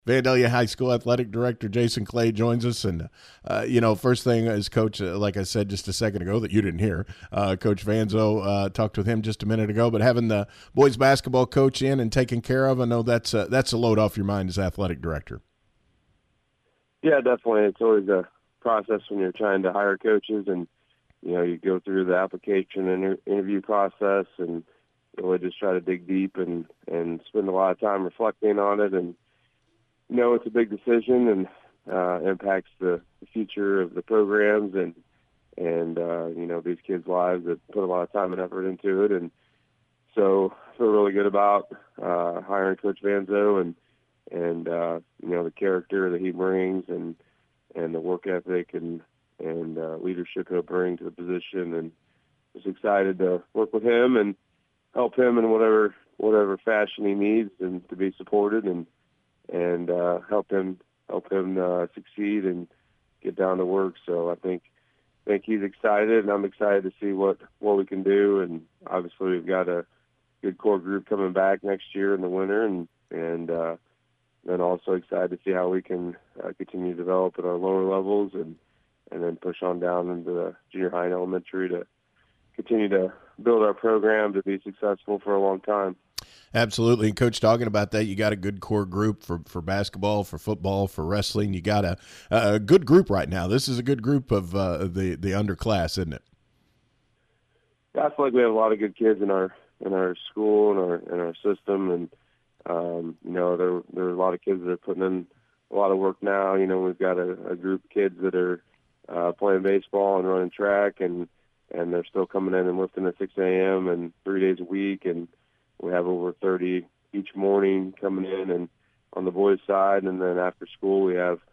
Vandalia High School Athletic Director Jason Clay joins us. And, first thing is Coach, like I said just a second ago that you didn't hear, Coach Vanzo talked with him just a minute ago, but having the boys basketball coach in and taken care of, I know that's a load off your mind as athletic director. Yeah, definitely. It's always a process when you're trying to hire coaches, and you go through the application and interview process, and really just try to dig deep and spend a lot of time reflecting on it. And it's a big decision and impacts the future of the programs and these kids' lives that put a lot of time and effort into it. And so I feel really good about hiring Coach Vanzo and the character that he brings and the work ethic and leadership he'll bring to the position. And just excited to work with him and help him in whatever fashion he needs and to be supported and help him succeed and get down to work. So I think he's excited, and I'm excited to see what we can do. And obviously we've got a good core group coming back next year in the winter, and then also excited to see how we can continue to develop at our lower levels and then push on down into the junior high and elementary to continue to build our program to be successful for a long time. Absolutely. And Coach, talking about that, you got a good core group for basketball, for football, for wrestling. You got a good group right now. This is a good group of the underclass, isn't it? Yeah, I feel like we have a lot of good kids in our school and our system, and there are a lot of kids that are putting in a lot of work now. We've got a group of kids that are playing baseball and running track, and they're still coming in and lifting at 6 a.m. and 3 days a week, and we have over 30 each morning coming in and on the boys' side. And then after school, we have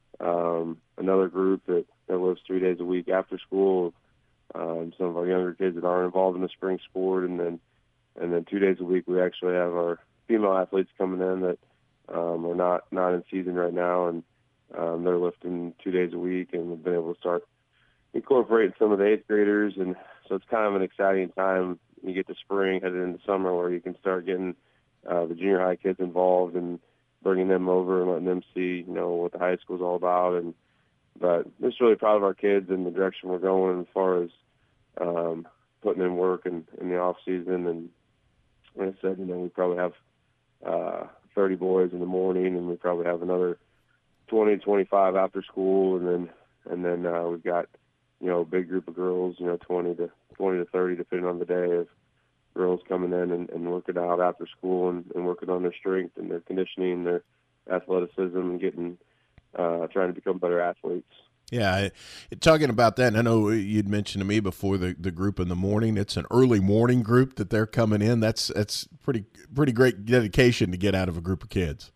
another group that lives 3 days a week after school. Some of our younger kids that aren't involved in the spring sport. And then 2 days a week, we actually have our female athletes coming in that are not in season right now. And they're lifting 2 days a week, and we've been able to start incorporating some of the eighth graders. And so it's kind of an exciting time. You get to spring, headed into summer, where you can start getting the junior high kids involved and bringing them over and letting them see, what the high school is all about. But just really proud of our kids and the direction we're going as far as putting in work in the off season. And like I said, we probably have 30 boys in the morning, and we probably have another 20, 25 after school, and then we've got a big group of girls, 20 to 30, depending on the day, of girls coming in and working out after school and working on their strength and their conditioning, their athleticism, and getting trying to become better athletes. Yeah, talking about that, and I know you'd mentioned to me before the group in the morning. It's an early morning group that they're coming in. That's pretty great dedication to get out of a group of kids.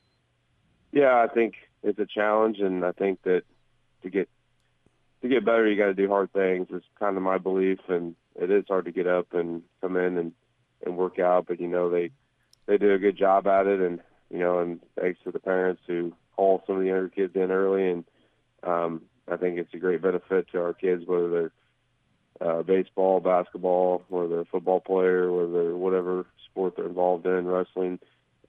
Yeah, I think it's a challenge, and I think that to get better, you got to do hard things. It's kind of my belief, and it is hard to get up and come in and work out, but they do a good job at it, and and thanks to the parents who haul some of the younger kids in early, and I think it's a great benefit to our kids, whether they're baseball, basketball, whether they're a football player, whether they're whatever sport they're involved in, wrestling.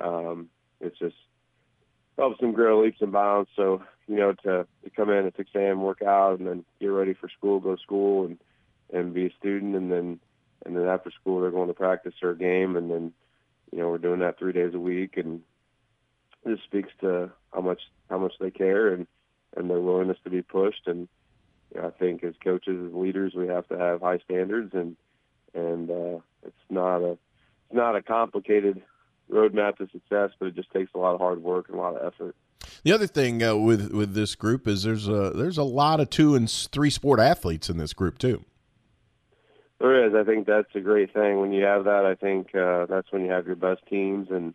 It's just helps them grow leaps and bounds. So, to come in at 6 a.m., work out, and then get ready for school, go to school and be a student. And then after school, they're going to practice or a game. And then, we're doing that 3 days a week. And this speaks to how much they care and their willingness to be pushed. And I think as coaches, as leaders, we have to have high standards, and it's not a complicated roadmap to success, but it just takes a lot of hard work and a lot of effort. The other thing with this group is there's a lot of 2 and 3 sport athletes in this group too. There is. I think that's a great thing. When you have that, I think that's when you have your best teams. And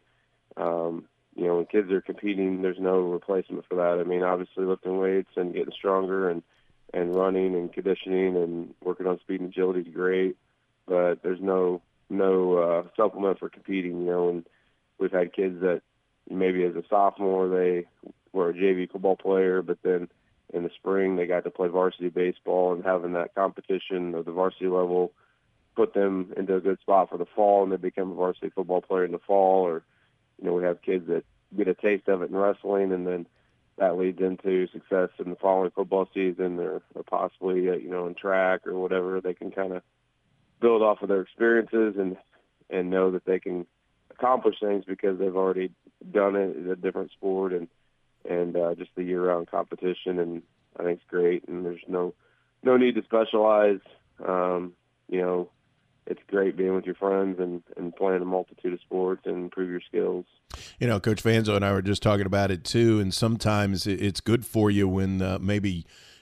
when kids are competing, there's no replacement for that. I mean, obviously lifting weights and getting stronger and running and conditioning and working on speed and agility is great, but there's no supplement for competing. And we've had kids that maybe as a sophomore they were a JV football player, but then in the spring they got to play varsity baseball, and having that competition of the varsity level put them into a good spot for the fall, and they become a varsity football player in the fall. Or we have kids that get a taste of it in wrestling, and then that leads into success in the following football season, or possibly in track or whatever. They can kind of build off of their experiences and know that they can accomplish things because they've already done it in a different sport, and just the year-round competition. And I think it's great, and there's no need to specialize. It's great being with your friends and playing a multitude of sports and improve your skills. Coach Vanzo and I were just talking about it too, and sometimes it's good for you when maybe,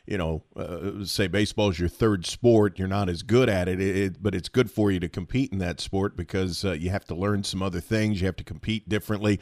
say baseball is your third sport, you're not as good at it, but it's good for you to compete in that sport because you have to learn some other things. You have to compete differently.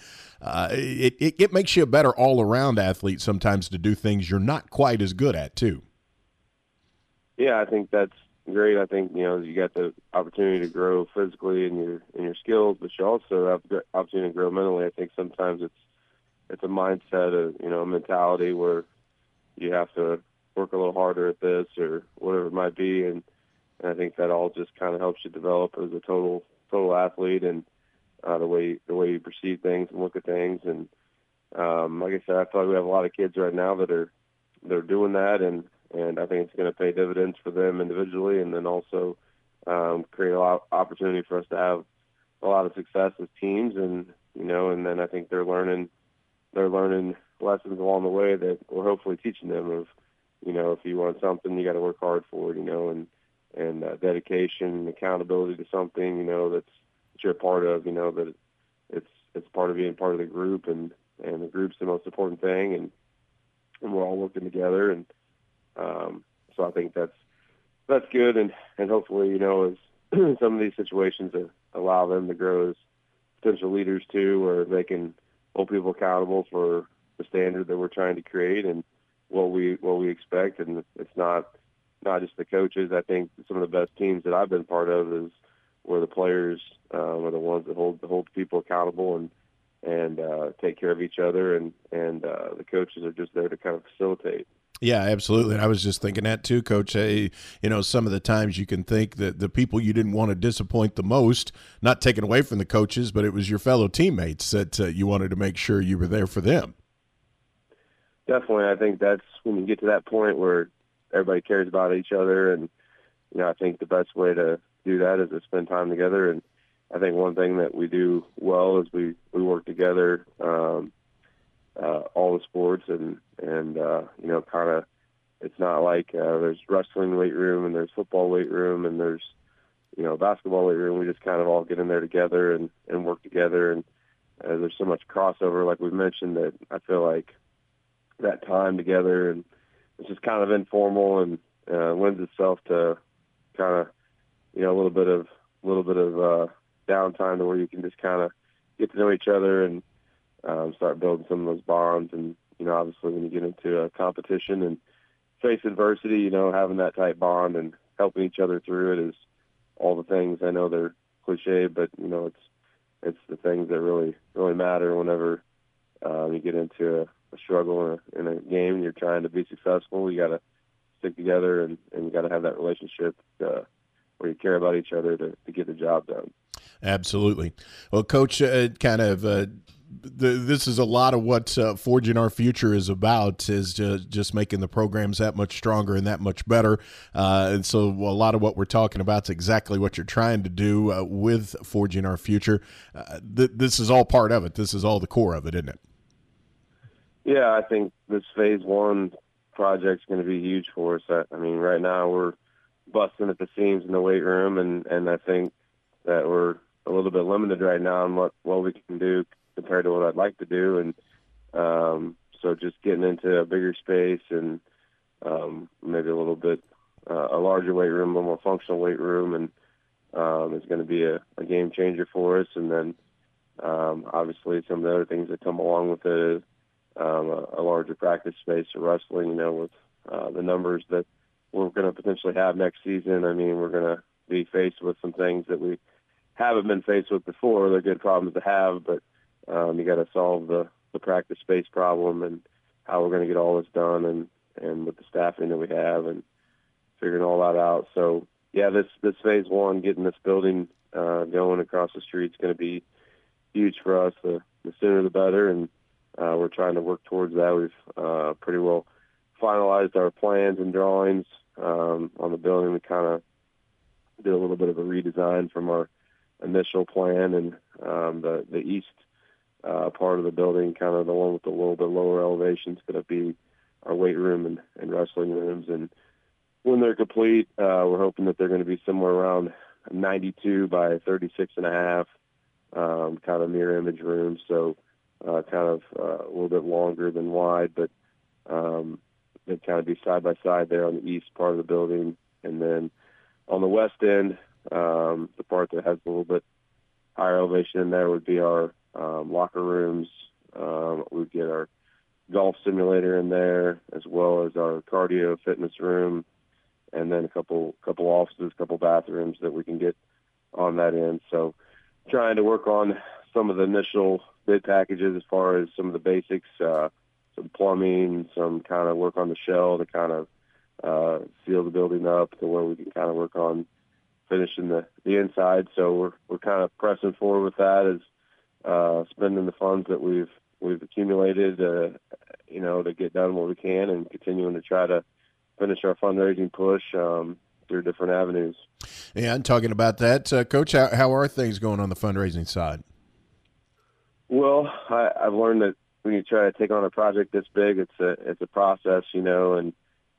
It makes you a better all-around athlete sometimes to do things you're not quite as good at too. Yeah, I think that's great. I think you got the opportunity to grow physically in your skills, but you also have the opportunity to grow mentally. I think sometimes it's a mindset, a mentality where you have to work a little harder at this or whatever it might be, and I think that all just kind of helps you develop as a total athlete, and the way you perceive things and look at things. And like I said, I feel like we have a lot of kids right now they're doing that, and I think it's going to pay dividends for them individually, and then also create a lot of opportunity for us to have a lot of success as teams, and then I think they're learning lessons along the way that we're hopefully teaching them of, if you want something, you got to work hard for it, and dedication and accountability to something, that you're a part of, that it's part of being part of the group, and the group's the most important thing, and we're all working together, and so I think that's good, and hopefully, as some of these situations allow them to grow as potential leaders too, where they can hold people accountable for the standard that we're trying to create and what we expect. And it's not just the coaches. I think some of the best teams that I've been part of is where the players are the ones that hold people accountable and take care of each other, and the coaches are just there to kind of facilitate. Yeah, absolutely. And I was just thinking that too, Coach. Some of the times you can think that the people you didn't want to disappoint the most, not taken away from the coaches, but it was your fellow teammates that you wanted to make sure you were there for them. Definitely. I think that's when you get to that point where everybody cares about each other. And, I think the best way to do that is to spend time together. And I think one thing that we do well is we work together, all the sports, and kind of, it's not like there's wrestling weight room and there's football weight room and there's basketball weight room. We just kind of all get in there together and work together, and there's so much crossover, like we mentioned, that I feel like that time together, and it's just kind of informal, and lends itself to kind of a little bit of downtime to where you can just kind of get to know each other and start building some of those bonds. And obviously when you get into a competition and face adversity, having that tight bond and helping each other through it is all the things. I know they're cliche, but it's the things that really matter whenever you get into a struggle in a game and you're trying to be successful. You got to stick together, and you got to have that relationship where you care about each other to get the job done. Absolutely. Well, Coach, this is a lot of what Forging Our Future is about, is just making the programs that much stronger and that much better. And so a lot of what we're talking about is exactly what you're trying to do with Forging Our Future. This is all part of it. This is all the core of it, isn't it? Yeah, I think this phase one project is going to be huge for us. I mean, right now we're busting at the seams in the weight room, and I think that we're a little bit limited right now on what we can do compared to what I'd like to do. And so just getting into a bigger space and maybe a little bit a larger weight room, a more functional weight room, and is going to be a game changer for us. And then obviously some of the other things that come along with it is a larger practice space for wrestling, with the numbers that we're going to potentially have next season. I mean, we're going to be faced with some things that we haven't been faced with before. They're good problems to have, but you got to solve the practice space problem and how we're going to get all this done, and with the staffing that we have, and figuring all that out. So yeah, this phase one, getting this building going across the street, is going to be huge for us. The sooner the better, and we're trying to work towards that. We've pretty well finalized our plans and drawings on the building. We kind of did a little bit of a redesign from our initial plan, and the east part of the building, kind of the one with the little bit lower elevation, is going to be our weight room and wrestling rooms. And when they're complete, we're hoping that they're going to be somewhere around 92 by 36 and a half, kind of mirror image rooms. So kind of a little bit longer than wide, but they'd kind of be side by side there on the east part of the building. And then on the west end, the part that has a little bit higher elevation in there would be our locker rooms. We'd get our golf simulator in there, as well as our cardio fitness room, and then a couple offices, a couple bathrooms that we can get on that end. So trying to work on some of the initial bid packages as far as some of the basics, some plumbing, some kind of work on the shell to kind of seal the building up to where we can kind of work on finishing the inside. So we're kind of pressing forward with that, as spending the funds that we've accumulated, to get done what we can, and continuing to try to finish our fundraising push through different avenues. Yeah, and talking about that, Coach, how are things going on the fundraising side? Well, I've learned that when you try to take on a project this big, it's a process, and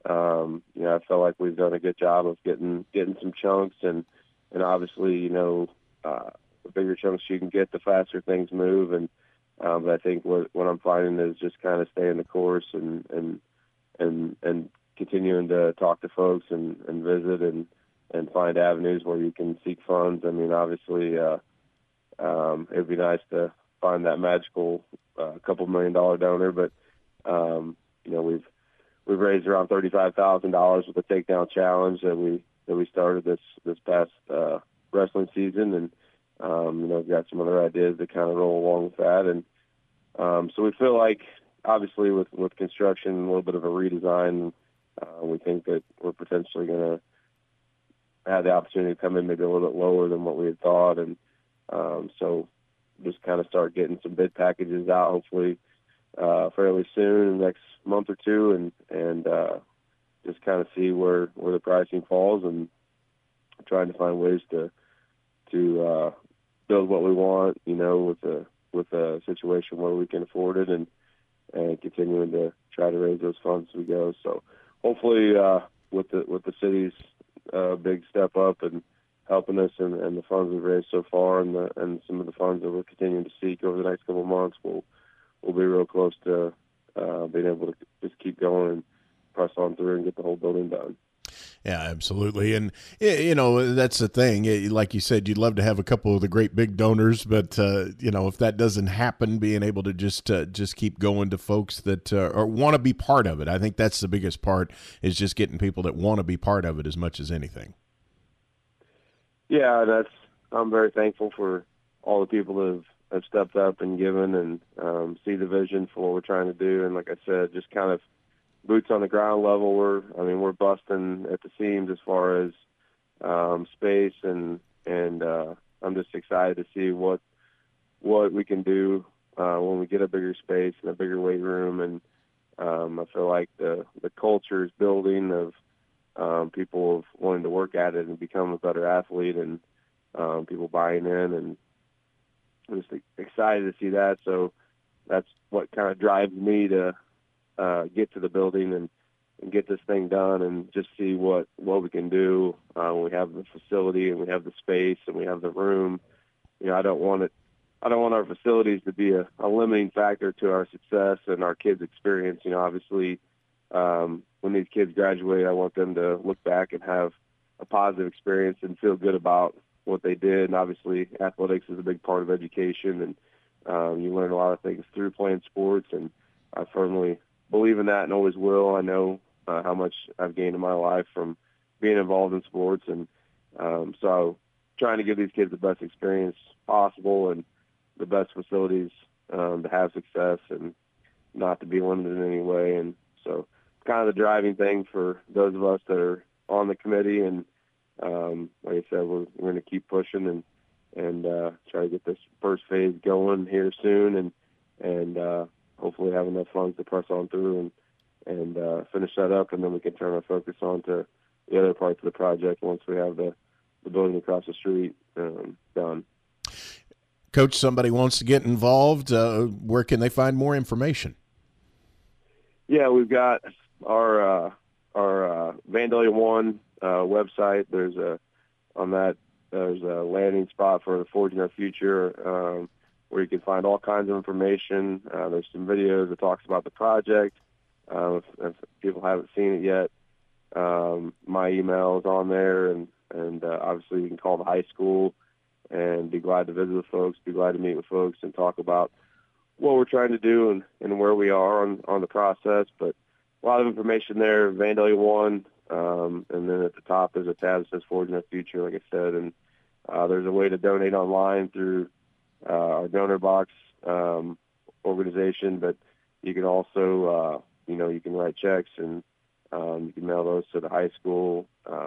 I feel like we've done a good job of getting some chunks, and obviously, the bigger chunks you can get, the faster things move. And but I think what I'm finding is just kind of staying the course and continuing to talk to folks and visit and find avenues where you can seek funds. I mean, obviously, it'd be nice to find that magical couple $1 million donor, but we've raised around $35,000 with the takedown challenge that we started this past wrestling season, and we've got some other ideas that kind of roll along with that. And so we feel like, obviously, with construction and a little bit of a redesign, we think that we're potentially going to have the opportunity to come in maybe a little bit lower than what we had thought. And so just kind of start getting some bid packages out, hopefully fairly soon, in the next month or two, and just kind of see where the pricing falls, and trying to find ways to build what we want, with a situation where we can afford it, and continuing to try to raise those funds as we go. So hopefully with the city's big step up and helping us, and the funds we've raised so far, and some of the funds that we're continuing to seek over the next couple of months, we'll be real close to being able to just keep going and press on through and get the whole building done. Yeah, absolutely. And, that's the thing. Like you said, you'd love to have a couple of the great big donors, but, if that doesn't happen, being able to just keep going to folks that or want to be part of it. I think that's the biggest part, is just getting people that want to be part of it as much as anything. Yeah, I'm very thankful for all the people that have stepped up and given, and see the vision for what we're trying to do. And like I said, just kind of boots on the ground level. We're busting at the seams as far as space, and I'm just excited to see what we can do when we get a bigger space and a bigger weight room. And I feel like the culture is building of people wanting to work at it and become a better athlete, and people buying in, and I'm just excited to see that. So that's what kind of drives me to get to the building and get this thing done, and just see what we can do when we have the facility and we have the space and we have the room. I don't want our facilities to be a limiting factor to our success and our kids' experience. Obviously, when these kids graduate, I want them to look back and have a positive experience and feel good about what they did. And obviously, athletics is a big part of education, and you learn a lot of things through playing sports, and I firmly believe in that and always will. I know how much I've gained in my life from being involved in sports, and so trying to give these kids the best experience possible and the best facilities to have success and not to be limited in any way. And so kind of the driving thing for those of us that are on the committee, and like I said, we're going to keep pushing and try to get this first phase going here soon, and hopefully have enough funds to press on through and finish that up, and then we can turn our focus on to the other parts of the project once we have the building across the street done. Coach, somebody wants to get involved. Where can they find more information? Yeah, we've got our Vandalia One website. There's a landing spot for Forging Our Future where you can find all kinds of information. There's some videos that talks about the project. If people haven't seen it yet, my email is on there, and obviously you can call the high school and be glad to visit with folks, be glad to meet with folks and talk about what we're trying to do and where we are on the process. But a lot of information there, Vandalia One, and then at the top there's a tab that says Forging Our Future, like I said, and there's a way to donate online through our donor box organization, but you can also, you can write checks and you can mail those to the high school,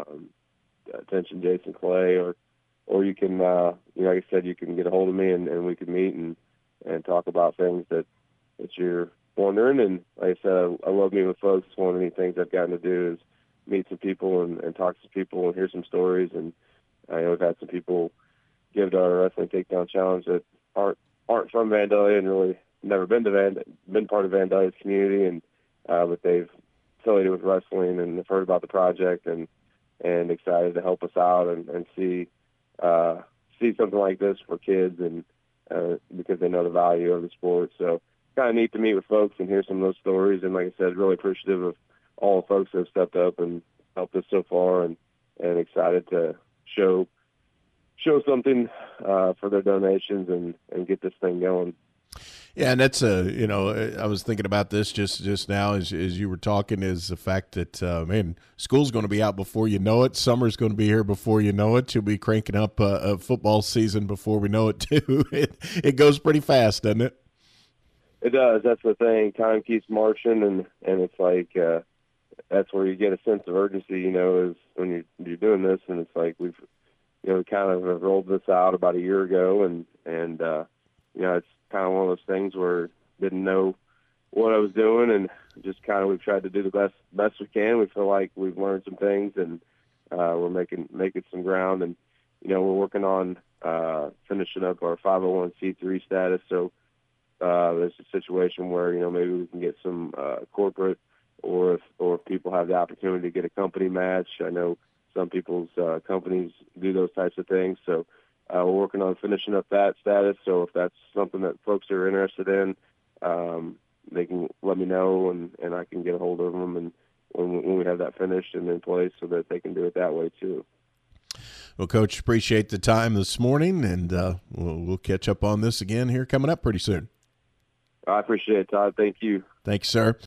attention Jason Clay, or you can, like I said, you can get a hold of me and we can meet and talk about things that you're wondering. And like I said, I love meeting with folks. One of the things I've gotten to do is meet some people and talk to some people and hear some stories. And I know we've had some people give to our Wrestling Takedown Challenge that aren't from Vandalia and really never been part of Vandalia's community, and but they've affiliated with wrestling and have heard about the project and excited to help us out and see something like this for kids and because they know the value of the sport. So kind of neat to meet with folks and hear some of those stories. And like I said, really appreciative of all the folks that have stepped up and helped us so far, and excited to show something for their donations and get this thing going. Yeah, and that's I was thinking about this just now as you were talking, is the fact that school's going to be out before you know it. Summer's going to be here before you know it. You'll be cranking up a football season before we know it too. It goes pretty fast, doesn't it? It does. That's the thing. Time keeps marching, and it's like that's where you get a sense of urgency. Is when you're doing this, and it's like we've kind of rolled this out about a year ago, and it's kind of one of those things where didn't know what I was doing, and just kind of we've tried to do the best we can. We feel like we've learned some things, and we're making some ground, and we're working on finishing up our 501c3 status. So there's a situation where maybe we can get some corporate, or if people have the opportunity to get a company match. I know some people's companies do those types of things, so. We're working on finishing up that status, so if that's something that folks are interested in, they can let me know, and I can get a hold of them and when we have that finished and in place so that they can do it that way too. Well, Coach, appreciate the time this morning, and we'll catch up on this again here coming up pretty soon. I appreciate it, Todd. Thank you. Thanks, sir.